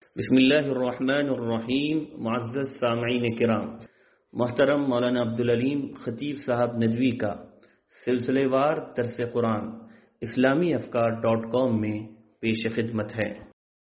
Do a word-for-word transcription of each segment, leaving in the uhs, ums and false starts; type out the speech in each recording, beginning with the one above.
بسم اللہ الرحمن الرحیم. معزز سامعین کرام، محترم مولانا عبدالعلیم خطیب صاحب ندوی کا سلسلے وار درس قرآن اسلامی افکار ڈاٹ کام میں پیش خدمت ہے.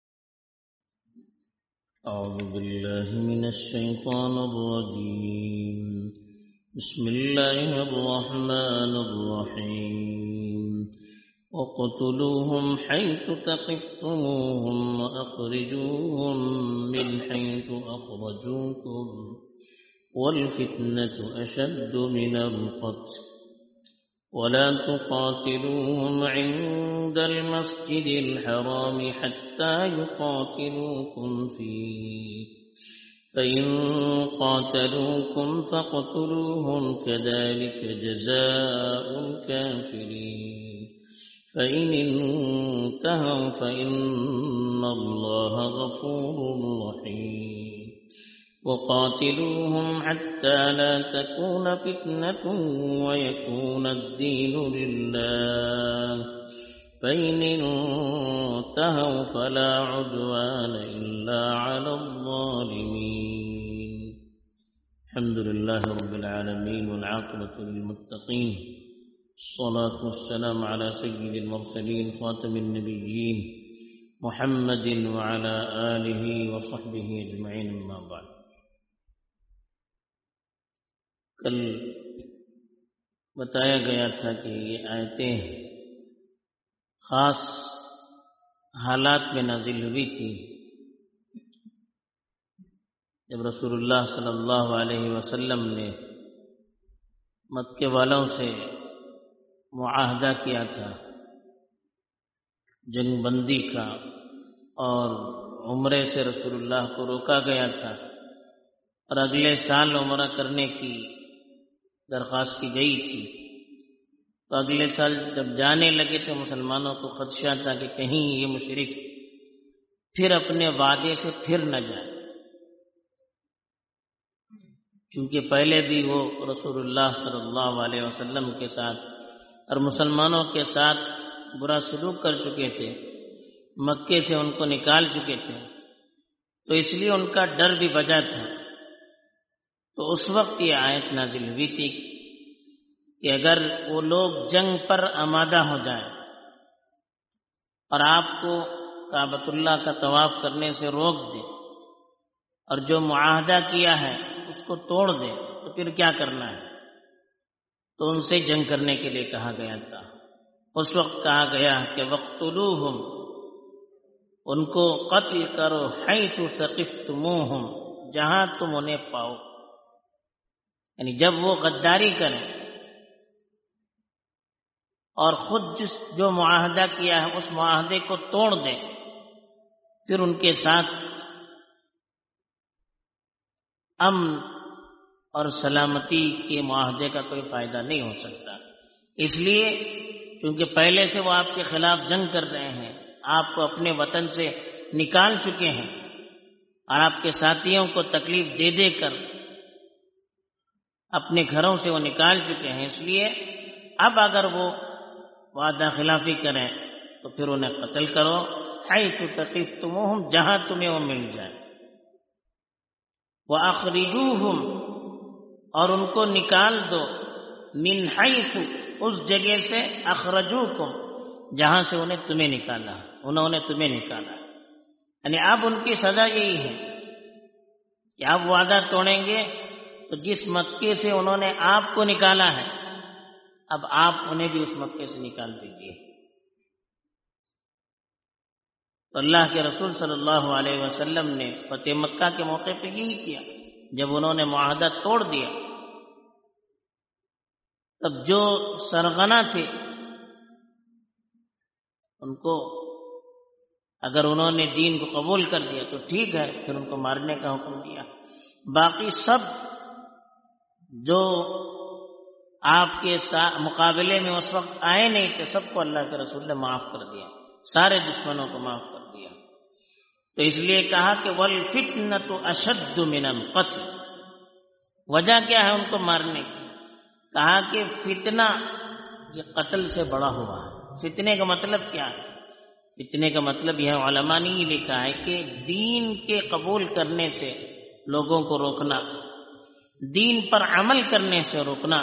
اعوذ باللہ من الشیطان الرجیم. بسم اللہ الرحمن الرحیم. وَاقْتُلُوهُمْ حَيْثُ ثَقِفْتُمُوهُمْ وَأَخْرِجُوهُمْ مِنْ حَيْثُ أَخْرَجُوكُمْ وَالْفِتْنَةُ أَشَدُّ مِنَ الْقَتْلِ وَلَا تُقَاتِلُوهُمْ عِندَ الْمَسْجِدِ الْحَرَامِ حَتَّى يُقَاتِلُوكُمْ فِيهِ فَإِن قَاتَلُوكُمْ فَاقْتُلُوهُمْ كَذَلِكَ جَزَاءُ الْكَافِرِينَ. فَإِنِ انتهوا فَإِنَّ اللَّهَ غَفُورٌ رَحِيمٌ. وَقَاتِلُوهُمْ حَتَّى لَا تَكُونَ فِتْنَةٌ وَيَكُونَ الدِّينُ لِلَّهِ. فَإِنِ انتهوا فَلَا عُدْوَانَ إِلَّا عَلَى الظَّالِمِينَ. الحمد لله رب العالمين والعاقبة للمتقين. الصلاة والسلام على سيد المرسلين خاتم النبيين محمد وعلى آله وصحبه أجمعين. أما بعد. کل بتایا گیا تھا کہ یہ آیتیں خاص حالات میں نازل ہوئی تھی جب رسول اللہ صلی اللہ علیہ وسلم نے مکے والوں سے معاہدہ کیا تھا جنگ بندی کا، اور عمرے سے رسول اللہ کو روکا گیا تھا، اور اگلے سال عمرہ کرنے کی درخواست کی گئی تھی. تو اگلے سال جب جانے لگے تو مسلمانوں کو خدشہ تھا کہ کہیں یہ مشرک پھر اپنے وعدے سے پھر نہ جائے، کیونکہ پہلے بھی وہ رسول اللہ صلی اللہ علیہ وسلم کے ساتھ اور مسلمانوں کے ساتھ برا سلوک کر چکے تھے، مکے سے ان کو نکال چکے تھے، تو اس لیے ان کا ڈر بھی بجا تھا. تو اس وقت یہ آیت نازل ہوئی تھی کہ اگر وہ لوگ جنگ پر آمادہ ہو جائیں اور آپ کو کعبۃ اللہ کا طواف کرنے سے روک دیں اور جو معاہدہ کیا ہے اس کو توڑ دیں تو پھر کیا کرنا ہے؟ تو ان سے جنگ کرنے کے لیے کہا گیا تھا. اس وقت کہا گیا کہ وَاقْتُلُوهُمْ، ان کو قتل کرو، حَيْثُ ثَقِفْتُمُوهُمْ، جہاں تم انہیں پاؤ. یعنی جب وہ غداری کریں اور خود جس جو معاہدہ کیا ہے اس معاہدے کو توڑ دیں، پھر ان کے ساتھ امن اور سلامتی کے معاہدے کا کوئی فائدہ نہیں ہو سکتا. اس لیے کیونکہ پہلے سے وہ آپ کے خلاف جنگ کر رہے ہیں، آپ کو اپنے وطن سے نکال چکے ہیں اور آپ کے ساتھیوں کو تکلیف دے دے کر اپنے گھروں سے وہ نکال چکے ہیں. اس لیے اب اگر وہ وعدہ خلافی کریں تو پھر انہیں قتل کرو، حیث ثقفتموہم، جہاں تمہیں وہ مل جائے. وَأَخْرِجُوهُمْ، اور ان کو نکال دو، من حیث، اس جگہ سے، اخرجوکم، جہاں سے انہیں تمہیں نکالا، انہوں نے تمہیں نکالا. یعنی اب ان کی سزا یہی ہے کہ آپ وعدہ توڑیں گے تو جس مکے سے انہوں نے آپ کو نکالا ہے اب آپ انہیں بھی اس مکے سے نکال دیجیے. تو اللہ کے رسول صلی اللہ علیہ وسلم نے فتح مکہ کے موقع پہ یہی کیا. جب انہوں نے معاہدہ توڑ دیا تب جو سرغنہ تھے ان کو، اگر انہوں نے دین کو قبول کر دیا تو ٹھیک ہے، پھر ان کو مارنے کا حکم دیا. باقی سب جو آپ کے مقابلے میں اس وقت آئے نہیں تھے سب کو اللہ کے رسول نے معاف کر دیا، سارے دشمنوں کو معاف کر دیا. تو اس لیے کہا کہ وَالْفِتْنَةُ أَشَدُّ مِنَ الْقَتْلِ. وجہ کیا ہے ان کو مارنے کی؟ کہا کہ فتنہ یہ قتل سے بڑا ہوا ہے. فتنے کا مطلب کیا ہے فتنے کا مطلب یہ علماء نے یہ لکھا ہے کہ دین کے قبول کرنے سے لوگوں کو روکنا، دین پر عمل کرنے سے روکنا،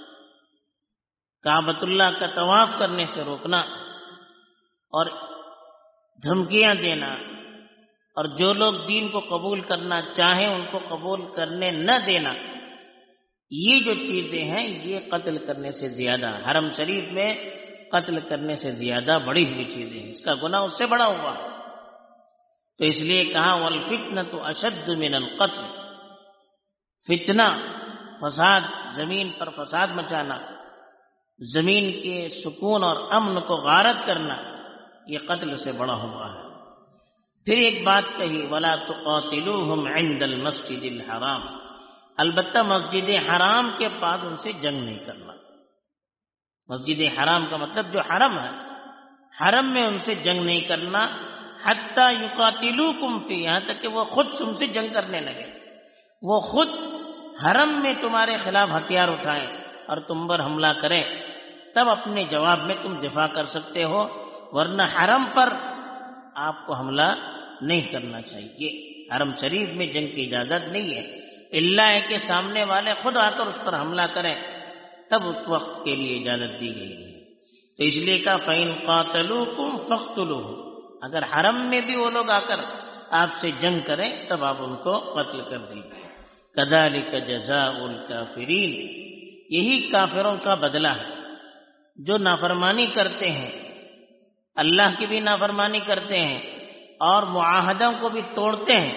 کعبۃ اللہ کا طواف کرنے سے روکنا اور دھمکیاں دینا، اور جو لوگ دین کو قبول کرنا چاہیں ان کو قبول کرنے نہ دینا، یہ جو چیزیں ہیں یہ قتل کرنے سے زیادہ، حرم شریف میں قتل کرنے سے زیادہ بڑی ہوئی چیزیں ہیں، اس کا گناہ اس سے بڑا ہوا۔ تو اس لیے کہا والفتنۃ اشد من القتل، فتنہ فساد، زمین پر فساد مچانا، زمین کے سکون اور امن کو غارت کرنا، یہ قتل سے بڑا ہوا ہے۔ پھر ایک بات کہی ولا تقاتلوہم عند المسجد الحرام، البتہ مسجد حرام کے پاس ان سے جنگ نہیں کرنا۔ مسجد حرام کا مطلب جو حرم ہے، حرم میں ان سے جنگ نہیں کرنا، حتی یقاتلوکم فی، یہاں تک کہ وہ خود تم سے جنگ کرنے لگے، وہ خود حرم میں تمہارے خلاف ہتھیار اٹھائیں اور تم پر حملہ کریں، تب اپنے جواب میں تم دفاع کر سکتے ہو، ورنہ حرم پر آپ کو حملہ نہیں کرنا چاہیے۔ حرم شریف میں جنگ کی اجازت نہیں ہے، الا ہے کہ سامنے والے خود آ کر اس پر حملہ کریں، تب اس وقت کے لیے اجازت دی گئی ہے۔ تو اس لیے کہا فَإِن قَاتَلُوكُمْ فَاقْتُلُوهُمْ، اگر حرم میں بھی وہ لوگ آ کر آپ سے جنگ کریں تب آپ ان کو قتل کر دیجیے۔ كَذَلِكَ جَزَاءُ الْكَافِرِينَ، یہی کافروں کا بدلہ ہے جو نافرمانی کرتے ہیں، اللہ کی بھی نافرمانی کرتے ہیں اور معاہدوں کو بھی توڑتے ہیں،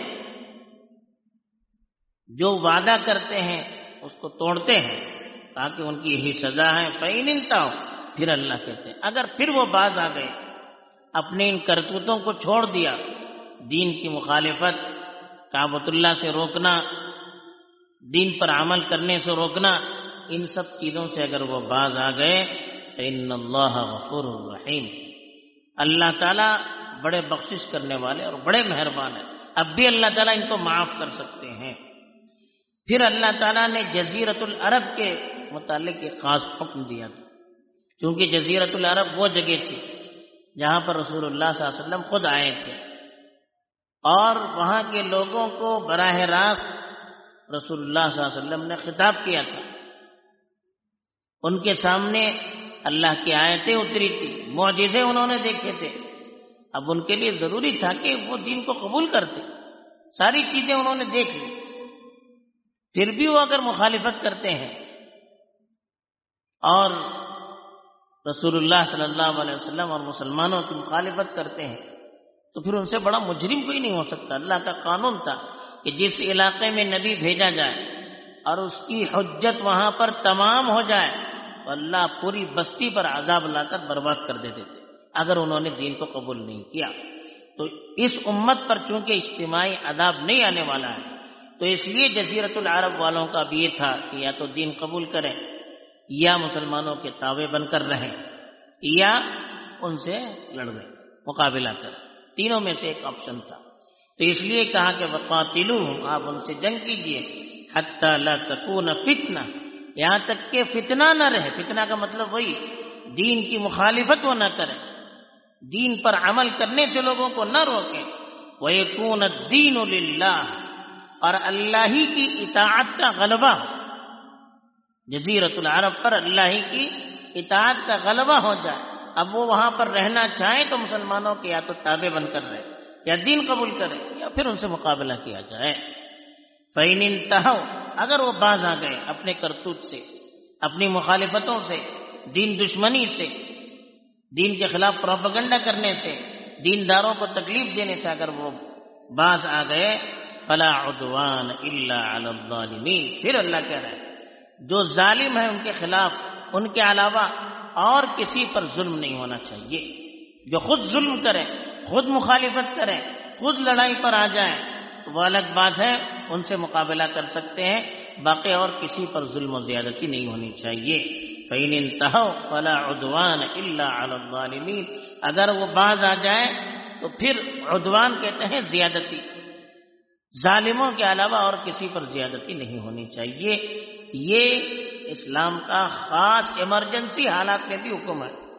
جو وعدہ کرتے ہیں اس کو توڑتے ہیں، تاکہ ان کی یہی سزا ہے۔ فَإِنِ انتهوا، پھر اللہ کہتے ہیں اگر پھر وہ باز آ گئے، اپنے ان کرتوتوں کو چھوڑ دیا، دین کی مخالفت، کعبۃ اللہ سے روکنا، دین پر عمل کرنے سے روکنا، ان سب چیزوں سے اگر وہ باز آ گئے فَإِنَّ اللَّهَ غَفُورٌ رَحِيمٌ، اللہ تعالیٰ بڑے بخشش کرنے والے اور بڑے مہربان ہیں، اب بھی اللہ تعالیٰ ان کو معاف کر سکتے ہیں۔ پھر اللہ تعالیٰ نے جزیرۃ العرب کے متعلق ایک خاص حکم دیا تھا، کیونکہ جزیرۃ العرب وہ جگہ تھی جہاں پر رسول اللہ صلی اللہ علیہ وسلم خود آئے تھے، اور وہاں کے لوگوں کو براہ راست رسول اللہ صلی اللہ علیہ وسلم نے خطاب کیا تھا، ان کے سامنے اللہ کی آیتیں اتری تھی، معجزے انہوں نے دیکھے تھے، اب ان کے لیے ضروری تھا کہ وہ دین کو قبول کرتے، ساری چیزیں انہوں نے دیکھ لی، پھر بھی وہ اگر مخالفت کرتے ہیں اور رسول اللہ صلی اللہ علیہ وسلم اور مسلمانوں کی مخالفت کرتے ہیں تو پھر ان سے بڑا مجرم کوئی نہیں ہو سکتا۔ اللہ کا قانون تھا کہ جس علاقے میں نبی بھیجا جائے اور اس کی حجت وہاں پر تمام ہو جائے تو اللہ پوری بستی پر عذاب لا کر برباد کر دیتے تھے اگر انہوں نے دین کو قبول نہیں کیا۔ تو اس امت پر چونکہ اجتماعی عذاب نہیں آنے والا ہے، تو اس لیے جزیرۃ العرب والوں کا بھی یہ تھا کہ یا تو دین قبول کریں یا مسلمانوں کے تابع بن کر رہیں یا ان سے لڑ گئے، مقابلہ کریں، تینوں میں سے ایک آپشن تھا۔ تو اس لیے کہا کہ وقاتلوہم، آپ ان سے جنگ کیجئے، حتی لا تکون فتنہ، یہاں تک کہ فتنہ نہ رہے۔ فتنہ کا مطلب وہی دین کی مخالفت وہ نہ کریں، دین پر عمل کرنے سے لوگوں کو نہ روکیں، وَيَكُونَ الدِّينُ لِلَّهِ، اور اللہ ہی کی اطاعت کا غلبہ ہو، جزیرۃ العرب پر اللہ ہی کی اطاعت کا غلبہ ہو جائے۔ اب وہ وہاں پر رہنا چاہیں تو مسلمانوں کے یا تو تابع بن کر رہے یا دین قبول کریں یا پھر ان سے مقابلہ کیا جائے۔ فَإِنِ انتهوا، اگر وہ باز آ گئے اپنے کرتوت سے، اپنی مخالفتوں سے، دین دشمنی سے، دین کے خلاف پروپیگنڈا کرنے سے، دینداروں کو تکلیف دینے سے اگر وہ باز آ گئے، فَلَا عُدْوَانَ إِلَّا عَلَى الظَّالِمِينَ، پھر اللہ کہہ رہا ہے جو ظالم ہے ان کے خلاف ان کے علاوہ اور کسی پر ظلم نہیں ہونا چاہیے۔ جو خود ظلم کریں، خود مخالفت کریں، خود لڑائی پر آ جائیں تو وہ الگ بات ہے، ان سے مقابلہ کر سکتے ہیں، باقی اور کسی پر ظلم و زیادتی نہیں ہونی چاہیے۔ فَإِنِ انتهوا فَلَا عُدْوَانَ إِلَّا عَلَى الظَّالِمِينَ، اگر وہ باز آ جائیں تو پھر عدوان کہتے ہیں زیادتی، ظالموں کے علاوہ اور کسی پر زیادتی نہیں ہونی چاہیے۔ یہ اسلام کا خاص ایمرجنسی حالات میں بھی حکم ہے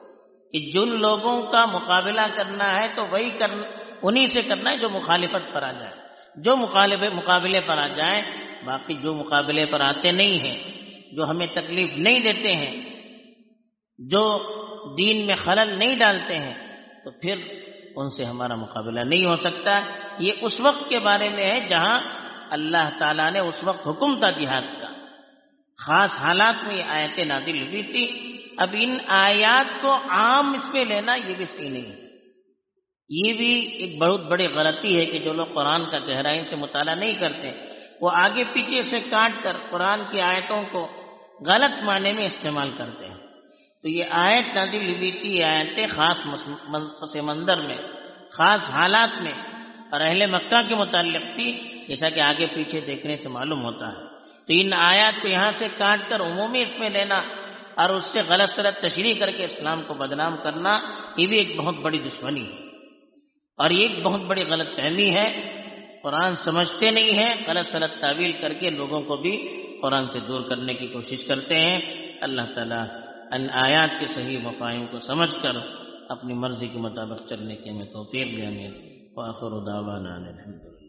کہ جن لوگوں کا مقابلہ کرنا ہے تو وہی کرنا، انہی سے کرنا ہے جو مخالفت پر آ جائے، جو مقابلے مقابلے پر آ جائے، باقی جو مقابلے پر آتے نہیں ہیں، جو ہمیں تکلیف نہیں دیتے ہیں، جو دین میں خلل نہیں ڈالتے ہیں، تو پھر ان سے ہمارا مقابلہ نہیں ہو سکتا۔ یہ اس وقت کے بارے میں ہے جہاں اللہ تعالیٰ نے اس وقت حکم تھا جہاد کا، خاص حالات میں یہ آیتیں نازل ہوئی تھی۔ اب ان آیات کو عام اس میں لینا یہ بھی صحیح نہیں ہے۔ یہ بھی ایک بہت بڑی غلطی ہے کہ جو لوگ قرآن کا گہرائی سے مطالعہ نہیں کرتے، وہ آگے پیچھے سے کاٹ کر قرآن کی آیتوں کو غلط معنی میں استعمال کرتے ہیں۔ تو یہ آیت نازل ہوئی تھی، یہ آیتیں خاص پس منظر میں، خاص حالات میں اور اہل مکہ کے متعلق تھی، جیسا کہ آگے پیچھے دیکھنے سے معلوم ہوتا ہے۔ تو ان آیات کو یہاں سے کاٹ کر عمومی اس میں لینا اور اس سے غلط سلط تشریح کر کے اسلام کو بدنام کرنا، یہ بھی ایک بہت بڑی دشمنی ہے اور یہ ایک بہت بڑی غلط فہمی ہے۔ قرآن سمجھتے نہیں ہیں، غلط سلط تعویل کر کے لوگوں کو بھی قرآن سے دور کرنے کی کوشش کرتے ہیں۔ اللہ تعالیٰ ان آیات کے صحیح مفاہیم کو سمجھ کر اپنی مرضی کے مطابق چلنے کی ہمیں توفیق دے۔ آمین۔ وآخر دعوانا الحمد للہ۔